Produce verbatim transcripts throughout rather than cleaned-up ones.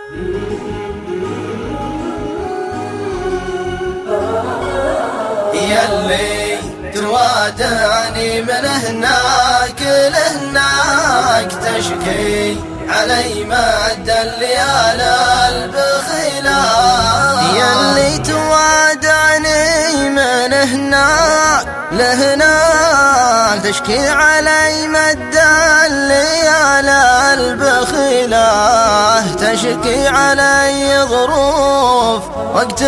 يلي توادعني من هناك لهناك تشكي علي مد الليالي البخيلة. يلي توادعني من هناك لهناك تشكي علي مد الليالي البخيلة. تشكي علي ظروف وقت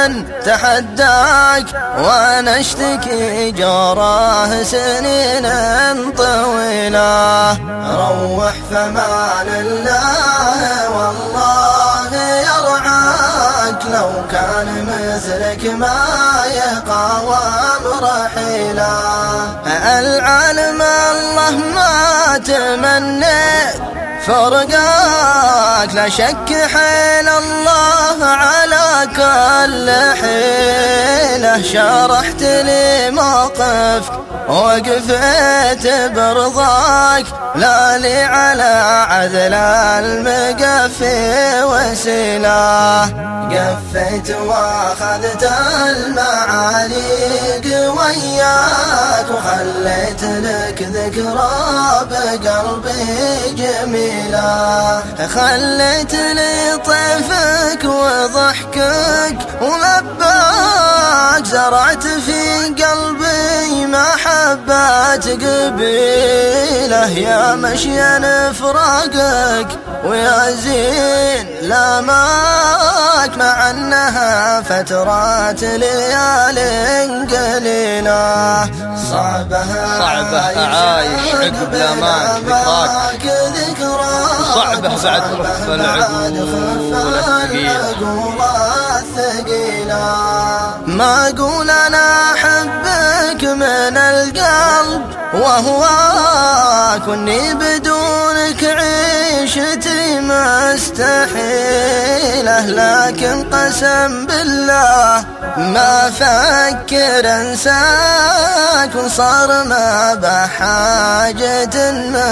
تحداك وانا اشتكي جراه سنين طويلة. روح فمان الله والله يرعاك، لو كان مثلك ما يقاوم رحيلا. العالم الله ما تمنيت فرقاك، لا شك حيل الله على كل حيله. شرحت لي موقفك وقفت برضاك، لا لي على عذل المقفي وسيله. قفيت واخذت المعاليق وياك، وخليت لك ذكرى بقلبي جميلة. خليت لي طيفك وضحكك ولباك، زرعت في قلبي محبة قبيلة. يا مشيا فراقك ويا زين لاماك، مع انها فترات ليال قليلة. صعبة صعبة أعايش عقب لاماك ذكراك، صعبة بعد خف العقول الثقيلة. ما أقول أنا أحبك من القلب وهواك، وإني بدونك عيشتي مستحيلة. لكن قسم بالله ما فكر انساك، وصار ما بحاجة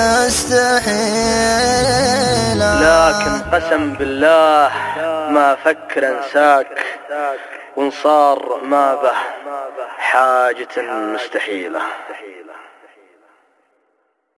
مستحيلة. لكن قسم بالله ما فكر انساك، وانصار ما به حاجة مستحيلة.